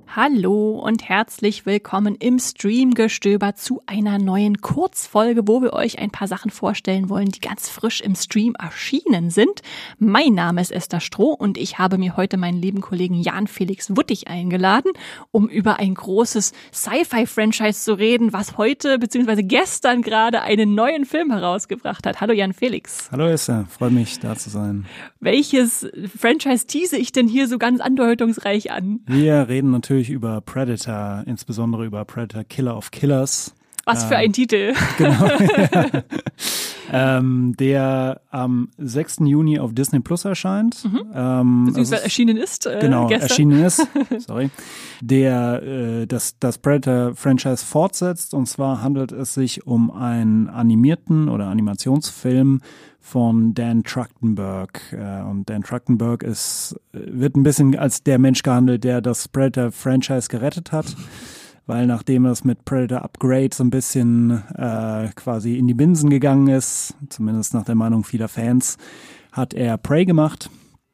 Hallo und herzlich willkommen im Streamgestöber zu einer neuen Kurzfolge, wo wir euch ein paar Sachen vorstellen wollen, die ganz frisch im Stream erschienen sind. Mein Name ist Esther Stroh und ich habe mir heute meinen lieben Kollegen Jan-Felix Wuttig eingeladen, um über ein großes Sci-Fi-Franchise zu reden, was heute bzw. gestern gerade einen neuen Film herausgebracht hat. Hallo Jan-Felix. Hallo Esther, freue mich da zu sein. Welches Franchise tease ich denn hier so ganz andeutungsreich an? Wir reden natürlich über Predator, insbesondere über Predator Killer of Killers. Was für ein Titel. Genau. Der am 6. Juni auf Disney Plus erscheint. Beziehungsweise erschienen ist genau, gestern. Erschienen ist. Sorry. Der das Predator-Franchise fortsetzt. Und zwar handelt es sich um einen animierten oder Animationsfilm von Dan Trachtenberg. Und Dan Trachtenberg wird ein bisschen als der Mensch gehandelt, der das Predator-Franchise gerettet hat. Weil nachdem das mit Predator Upgrade so ein bisschen quasi in die Binsen gegangen ist, zumindest nach der Meinung vieler Fans, hat er Prey gemacht.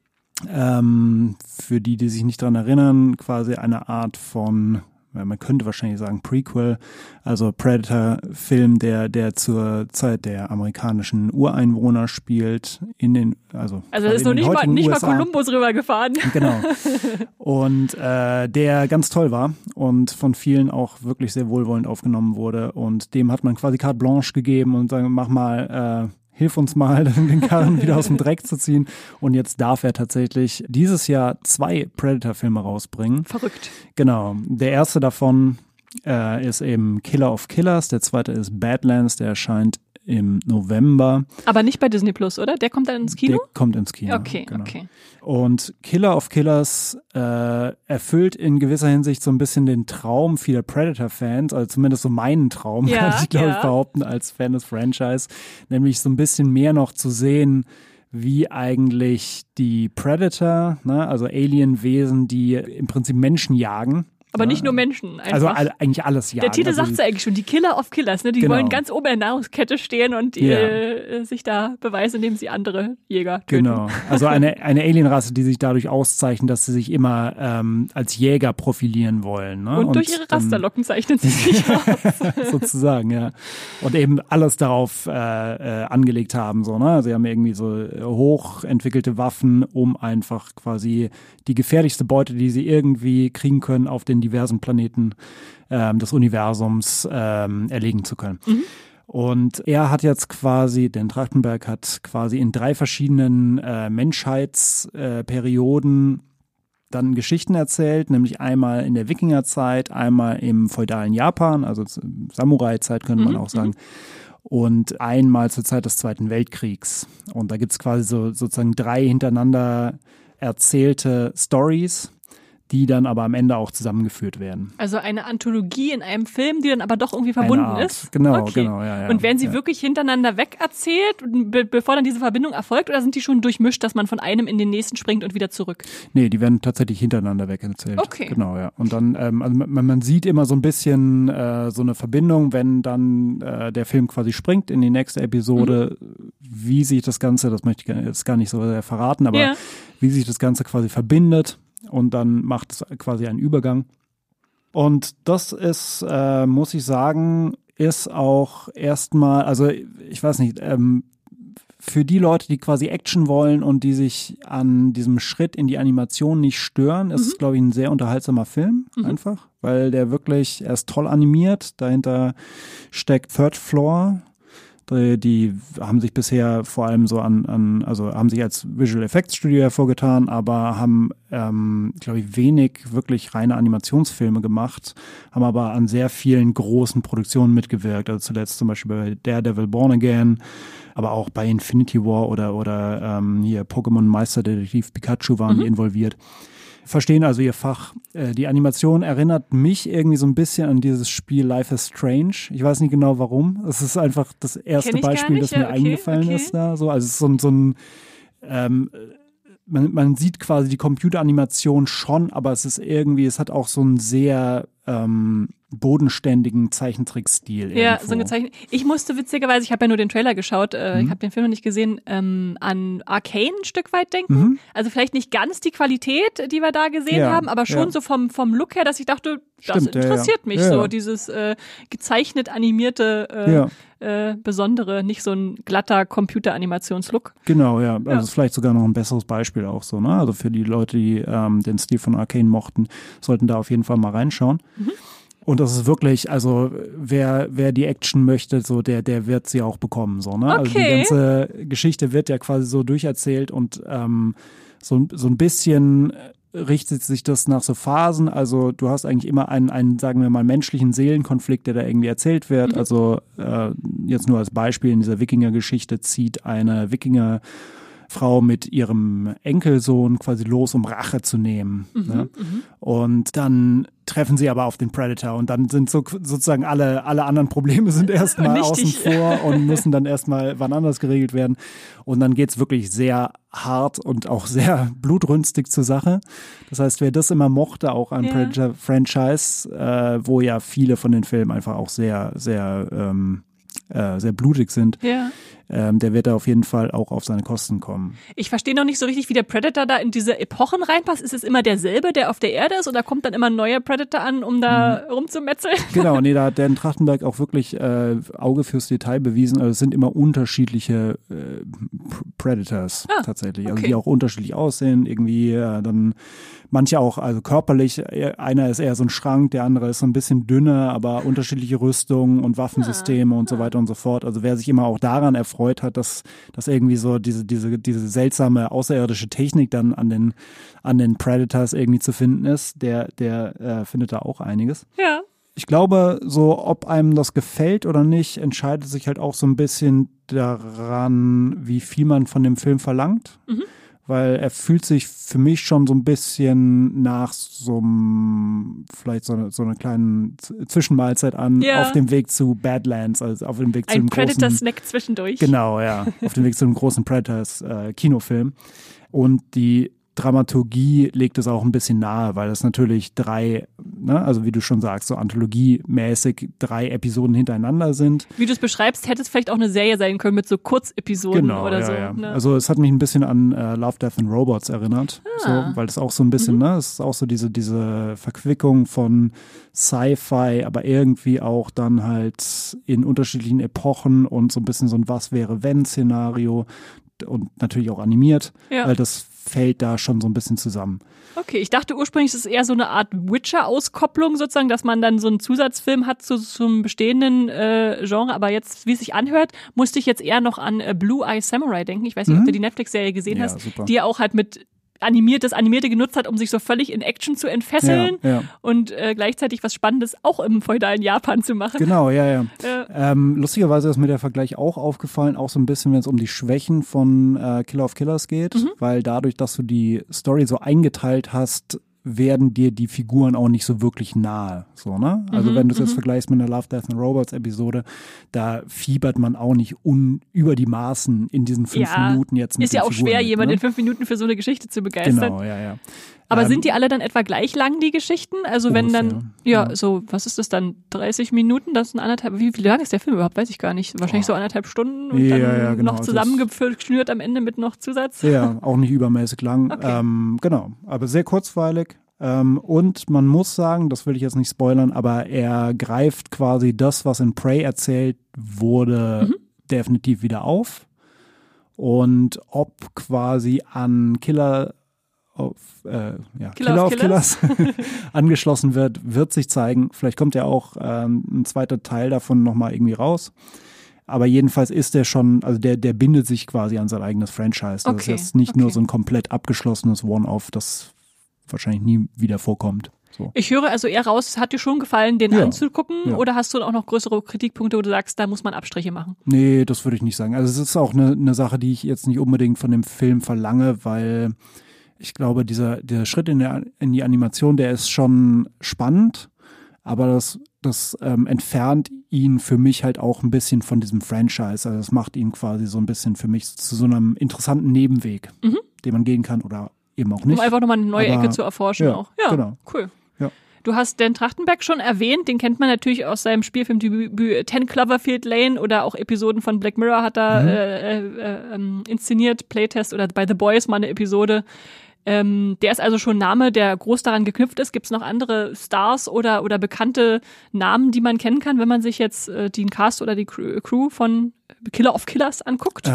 Für die sich nicht dran erinnern, quasi eine Art von, man könnte wahrscheinlich sagen Prequel, also Predator-Film, der zur Zeit der amerikanischen Ureinwohner spielt, also das ist noch nicht mal Kolumbus rübergefahren. Genau. Und der ganz toll war und von vielen auch wirklich sehr wohlwollend aufgenommen wurde. Und dem hat man quasi carte blanche gegeben und sagen, mach mal, hilf uns mal, den Karren wieder aus dem Dreck zu ziehen. Und jetzt darf er tatsächlich dieses Jahr 2 Predator-Filme rausbringen. Verrückt. Genau. Der erste davon ist eben Killer of Killers. Der zweite ist Badlands. Der erscheint im November. Aber nicht bei Disney Plus, oder? Der kommt dann ins Kino? Der kommt ins Kino. Okay, genau. Okay. Und Killer of Killers erfüllt in gewisser Hinsicht so ein bisschen den Traum vieler Predator-Fans, also zumindest so meinen Traum, kann ich glaube ich behaupten, als Fan des Franchise, nämlich so ein bisschen mehr noch zu sehen, wie eigentlich die Predator, ne, also Alienwesen, die im Prinzip Menschen jagen. Aber nicht nur Menschen. Einfach. Also eigentlich alles jagen. Der Titel also, sagt es ja eigentlich schon, die Killer of Killers. Ne? Die wollen ganz oben in der Nahrungskette stehen und sich da beweisen, indem sie andere Jäger töten. Genau, also eine Alienrasse, die sich dadurch auszeichnet, dass sie sich immer als Jäger profilieren wollen. Ne? Und durch ihre Rasterlocken zeichnen sie sich aus. Sozusagen, ja. Und eben alles darauf angelegt haben. So, ne? Sie haben irgendwie so hochentwickelte Waffen, um einfach quasi die gefährlichste Beute, die sie irgendwie kriegen können, auf den diversen Planeten des Universums erlegen zu können. Mhm. Und er hat jetzt quasi, Dan Trachtenberg hat quasi in 3 verschiedenen Menschheitsperioden dann Geschichten erzählt, nämlich einmal in der Wikingerzeit, einmal im feudalen Japan, also Samurai-Zeit könnte man auch sagen, und einmal zur Zeit des Zweiten Weltkriegs. Und da gibt's quasi sozusagen 3 hintereinander erzählte Stories, die dann aber am Ende auch zusammengeführt werden. Also eine Anthologie in einem Film, die dann aber doch irgendwie verbunden ist? Genau, okay. Genau. Ja, und werden sie wirklich hintereinander weg erzählt, bevor dann diese Verbindung erfolgt, oder sind die schon durchmischt, dass man von einem in den nächsten springt und wieder zurück? Nee, die werden tatsächlich hintereinander weg erzählt. Okay. Genau, ja. Und dann, also man sieht immer so ein bisschen so eine Verbindung, wenn dann der Film quasi springt in die nächste Episode, wie sich das Ganze, das möchte ich jetzt gar nicht so sehr verraten, aber wie sich das Ganze quasi verbindet. Und dann macht es quasi einen Übergang. Und das ist, muss ich sagen, ist auch erstmal, also ich weiß nicht, für die Leute, die quasi Action wollen und die sich an diesem Schritt in die Animation nicht stören, ist es, glaube ich, ein sehr unterhaltsamer Film einfach, weil er ist toll animiert. Dahinter steckt Third Floor. Die haben sich bisher vor allem so also haben sich als Visual Effects Studio hervorgetan, aber haben, glaube ich, wenig wirklich reine Animationsfilme gemacht, haben aber an sehr vielen großen Produktionen mitgewirkt. Also zuletzt zum Beispiel bei Daredevil Born Again, aber auch bei Infinity War oder hier Pokémon Meisterdetektiv Pikachu waren die involviert. Verstehen also ihr Fach. Die Animation erinnert mich irgendwie so ein bisschen an dieses Spiel Life is Strange. Ich weiß nicht genau warum. Es ist einfach das erste Beispiel, das mir eingefallen ist da. So, also es ist so ein man sieht quasi die Computeranimation schon, aber es ist irgendwie, es hat auch so ein sehr bodenständigen Zeichentrickstil. Ja, irgendwo. so ein gezeichnet. Ich musste witzigerweise, ich habe ja nur den Trailer geschaut, ich habe den Film noch nicht gesehen, an Arcane ein Stück weit denken. Also vielleicht nicht ganz die Qualität, die wir da gesehen haben, aber schon so vom Look her, dass ich dachte, das interessiert mich so, dieses gezeichnet animierte besondere, nicht so ein glatter Computeranimationslook. Genau, ja. Also ist vielleicht sogar noch ein besseres Beispiel auch so, ne? Also für die Leute, die den Stil von Arcane mochten, sollten da auf jeden Fall mal reinschauen. Und das ist wirklich, also wer die Action möchte, so der wird sie auch bekommen, so, ne? Okay. Also die ganze Geschichte wird ja quasi so durcherzählt und so ein bisschen richtet sich das nach so Phasen. Also du hast eigentlich immer einen, sagen wir mal, menschlichen Seelenkonflikt, der da irgendwie erzählt wird. Also jetzt nur als Beispiel, in dieser Wikinger-Geschichte zieht eine Wikinger-Frau mit ihrem Enkelsohn quasi los, um Rache zu nehmen. Ne? Und dann treffen sie aber auf den Predator und dann sind sozusagen alle anderen Probleme sind erstmal außen vor und müssen dann erstmal wann anders geregelt werden. Und dann geht's wirklich sehr hart und auch sehr blutrünstig zur Sache. Das heißt, wer das immer mochte, auch ein Predator-Franchise, wo ja viele von den Filmen einfach auch sehr, sehr, sehr blutig sind, der wird da auf jeden Fall auch auf seine Kosten kommen. Ich verstehe noch nicht so richtig, wie der Predator da in diese Epochen reinpasst. Ist es immer derselbe, der auf der Erde ist, oder kommt dann immer ein neuer Predator an, um da rumzumetzeln? Genau, nee, da hat Dan Trachtenberg auch wirklich Auge fürs Detail bewiesen. Also es sind immer unterschiedliche Predators tatsächlich, also die auch unterschiedlich aussehen. Irgendwie dann manche auch, also körperlich, einer ist eher so ein Schrank, der andere ist so ein bisschen dünner, aber unterschiedliche Rüstungen und Waffensysteme und so weiter und so fort. Also wer sich immer auch daran erfreut hat, dass irgendwie so diese seltsame außerirdische Technik dann an den Predators irgendwie zu finden ist, der findet da auch einiges. Ja. Ich glaube, so ob einem das gefällt oder nicht, entscheidet sich halt auch so ein bisschen daran, wie viel man von dem Film verlangt. Weil er fühlt sich für mich schon so ein bisschen nach so einem, vielleicht so eine kleinen Zwischenmahlzeit an, auf dem Weg zu Badlands, also auf dem Weg zu einem großen... Ein Predator-Snack zwischendurch. Genau, ja, auf dem Weg zu einem großen Predators-Kinofilm. Und die Dramaturgie legt es auch ein bisschen nahe, weil das natürlich also wie du schon sagst, so anthologiemäßig 3 Episoden hintereinander sind. Wie du es beschreibst, hätte es vielleicht auch eine Serie sein können mit so Kurzepisoden oder so. Ja. Ne? Also es hat mich ein bisschen an Love, Death and Robots erinnert, so, weil das auch so ein bisschen, es ist auch so diese Verquickung von Sci-Fi, aber irgendwie auch dann halt in unterschiedlichen Epochen und so ein bisschen so ein Was-wäre-wenn-Szenario und natürlich auch animiert, weil das fällt da schon so ein bisschen zusammen. Okay, ich dachte ursprünglich, es ist eher so eine Art Witcher-Auskopplung sozusagen, dass man dann so einen Zusatzfilm hat zum bestehenden Genre, aber jetzt, wie es sich anhört, musste ich jetzt eher noch an Blue Eye Samurai denken. Ich weiß nicht, ob du die Netflix-Serie gesehen hast, super. Die ja auch halt mit das Animierte genutzt hat, um sich so völlig in Action zu entfesseln und gleichzeitig was Spannendes auch im feudalen Japan zu machen. Genau, ja. Lustigerweise ist mir der Vergleich auch aufgefallen, auch so ein bisschen, wenn es um die Schwächen von Killer of Killers geht, weil dadurch, dass du die Story so eingeteilt hast, werden dir die Figuren auch nicht so wirklich nahe. So, ne? Also wenn du es jetzt vergleichst mit einer Love, Death and Robots Episode, da fiebert man auch nicht über die Maßen in diesen 5 Minuten jetzt mit ist ja auch Figuren schwer, mit, jemanden ne? in 5 Minuten für so eine Geschichte zu begeistern. Genau, ja. Aber sind die alle dann etwa gleich lang, die Geschichten? Also wenn ungefähr, dann, so, was ist das dann, 30 Minuten? Das sind wie lang ist der Film überhaupt? Weiß ich gar nicht. Wahrscheinlich so 1,5 Stunden und dann genau, noch zusammengeschnürt am Ende mit noch Zusatz. Ja, auch nicht übermäßig lang. Okay. Genau, aber sehr kurzweilig. Und man muss sagen, das will ich jetzt nicht spoilern, aber er greift quasi das, was in Prey erzählt wurde, definitiv wieder auf. Und ob quasi an Killer of Killers angeschlossen wird sich zeigen. Vielleicht kommt ja auch ein zweiter Teil davon nochmal irgendwie raus. Aber jedenfalls ist der schon, also der bindet sich quasi an sein eigenes Franchise. Das ist jetzt nicht nur so ein komplett abgeschlossenes One-Off, das wahrscheinlich nie wieder vorkommt. So. Ich höre also eher raus, es hat dir schon gefallen, den anzugucken, oder hast du auch noch größere Kritikpunkte, wo du sagst, da muss man Abstriche machen? Nee, das würde ich nicht sagen. Also es ist auch eine Sache, die ich jetzt nicht unbedingt von dem Film verlange, weil ich glaube, dieser Schritt in die Animation, der ist schon spannend, aber das entfernt ihn für mich halt auch ein bisschen von diesem Franchise. Also das macht ihn quasi so ein bisschen für mich zu so einem interessanten Nebenweg, den man gehen kann oder eben auch nicht. Um einfach nochmal eine neue Ecke zu erforschen auch. Ja, genau. Cool. Ja. Du hast Dan Trachtenberg schon erwähnt, den kennt man natürlich aus seinem Spielfilmdebüt 10 Cloverfield Lane oder auch Episoden von Black Mirror hat er inszeniert, Playtest oder bei The Boys mal eine Episode. Der ist also schon ein Name, der groß daran geknüpft ist. Gibt es noch andere Stars oder bekannte Namen, die man kennen kann, wenn man sich jetzt den Cast oder die Crew von Killer of Killers anguckt?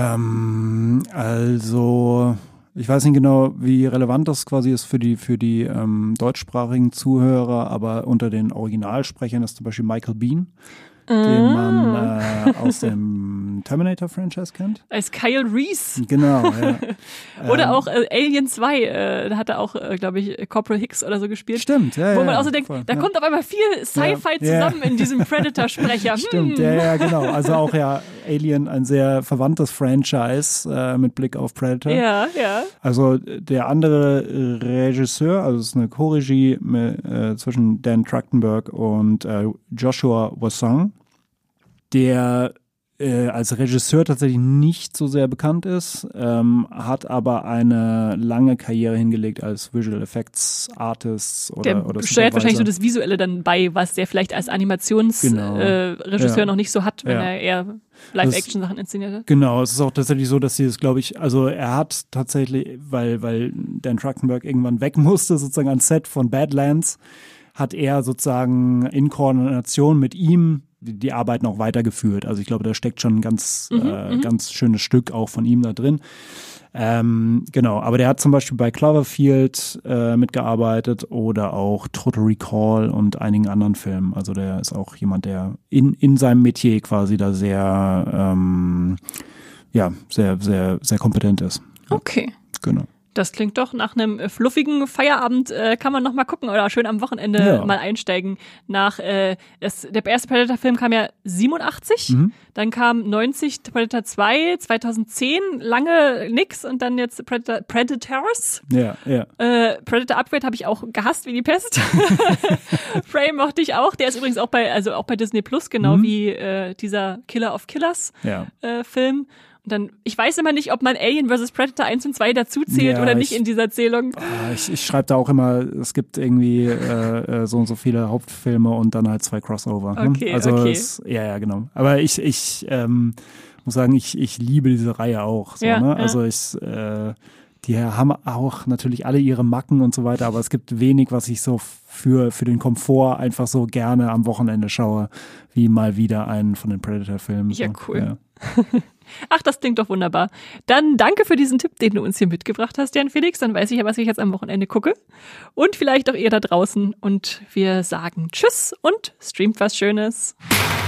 Also ich weiß nicht genau, wie relevant das quasi ist für die deutschsprachigen Zuhörer, aber unter den Originalsprechern ist zum Beispiel Michael Biehn, den man aus dem Terminator-Franchise kennt. Als Kyle Reese. Genau, ja. Oder auch Alien 2, da hat er auch, glaube ich, Corporal Hicks oder so gespielt. Stimmt, ja. Wo man auch so denkt, voll, da kommt auf einmal viel Sci-Fi zusammen in diesem Predator-Sprecher. Stimmt, ja, genau. Also auch Alien, ein sehr verwandtes Franchise mit Blick auf Predator. Ja. Also der andere Regisseur, also es ist eine Co-Regie zwischen Dan Trachtenberg und Joshua Wasson, der als Regisseur tatsächlich nicht so sehr bekannt ist, hat aber eine lange Karriere hingelegt als Visual Effects Artist oder steuert wahrscheinlich so das Visuelle dann bei, was der vielleicht als Animationsregisseur noch nicht so hat, wenn er eher Live-Action-Sachen inszeniert hat. Genau, es ist auch tatsächlich so, dass sie das, glaube ich, also er hat tatsächlich, weil Dan Trachtenberg irgendwann weg musste, sozusagen ans Set von Badlands, hat er sozusagen in Koordination mit ihm die Arbeiten auch weitergeführt. Also ich glaube, da steckt schon ein ganz schönes Stück auch von ihm da drin. Genau, aber der hat zum Beispiel bei Cloverfield mitgearbeitet oder auch Total Recall und einigen anderen Filmen. Also der ist auch jemand, der in seinem Metier quasi da sehr, sehr, sehr, sehr kompetent ist. Okay. Genau. Das klingt doch nach einem fluffigen Feierabend, kann man noch mal gucken oder schön am Wochenende mal einsteigen. Der erste Predator-Film kam ja 87, dann kam 90 Predator 2, 2010 lange nix und dann jetzt Predators. Ja. Predator Upgrade habe ich auch gehasst wie die Pest. Prey mochte ich auch. Der ist übrigens auch bei Disney Plus, genau wie dieser Killer of Killers Film. Und dann, ich weiß immer nicht, ob man Alien vs. Predator 1 und 2 dazu zählt oder nicht in dieser Zählung. Ich schreibe da auch immer, es gibt irgendwie so und so viele Hauptfilme und dann halt 2 Crossover. Okay, also okay. Genau. Aber ich muss sagen, ich liebe diese Reihe auch. So, ne? Also die haben auch natürlich alle ihre Macken und so weiter, aber es gibt wenig, was ich so für den Komfort einfach so gerne am Wochenende schaue, wie mal wieder einen von den Predator-Filmen. Ja, cool. Ja. Ach, das klingt doch wunderbar. Dann danke für diesen Tipp, den du uns hier mitgebracht hast, Jan Felix. Dann weiß ich ja, was ich jetzt am Wochenende gucke. Und vielleicht auch ihr da draußen. Und wir sagen Tschüss und streamt was Schönes.